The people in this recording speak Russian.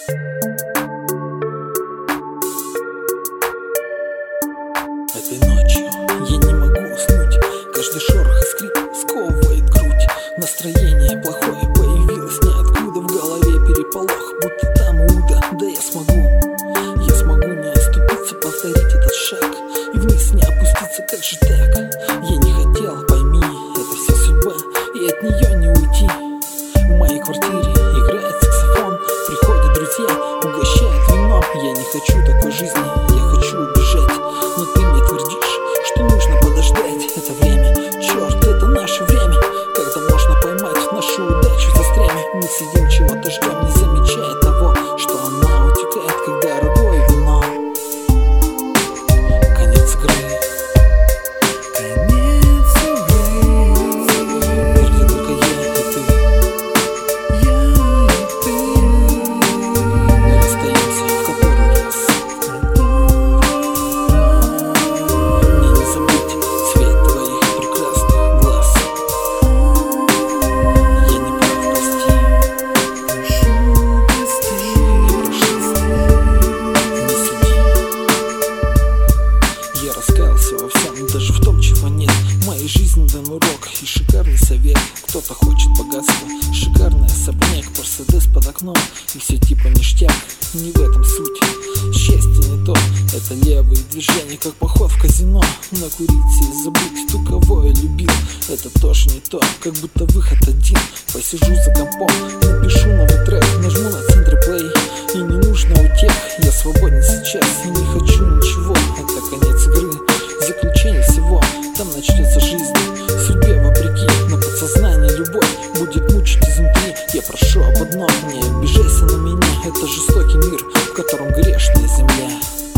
Этой ночью я не могу уснуть. Каждый шорох и скрип сковывает грудь. Настроение плохое появилось ниоткуда. В голове переполох, будто там Уда. Да я смогу не оступиться, повторить этот шаг и вниз не опуститься, как же так? Я не хотел, пойми, это все судьба, и от нее не уйти. В моей квартире играет саксофон, приходят друзья, угощают вином. Я не хочу такой жизни, я хочу убежать, но ты мне твердишь, что нужно подождать. Это время, черт, это наше время, когда можно поймать нашу удачу за стремя. Мы сидим, чего-то ждем, не замечая того, что она утекает, как дорогое вино. Конец игры. Где только я и ты. Мы расстаемся в который раз. Мне не забыть цвет твоих прекрасных глаз. Я не прав, прости. Не прошу, не суди. Я раскаялся во всем, даже в том, чего нет. В моей жизни дан урок и шикарный совет. Кто-то хочет богатства, шикарный особняк, Мерседес под окном, и все типа ништяк. Не в этом суть, счастье не то. Это левые движения, как поход в казино. Накуриться и забыть ту, кого я любил, это тоже не то, как будто выход один. Посижу за компом, напишу новый трек, нажму на центре плей, и не нужно утех. Я свободен сейчас и не хочу ничего. Это конец игры, заключение всего. Там начнется жизнь, судьбе вопреки. На подсознание любовь будет мучить изнутри. Я прошу об одном, не обижайся на меня. Это жестокий мир, в котором грешная земля.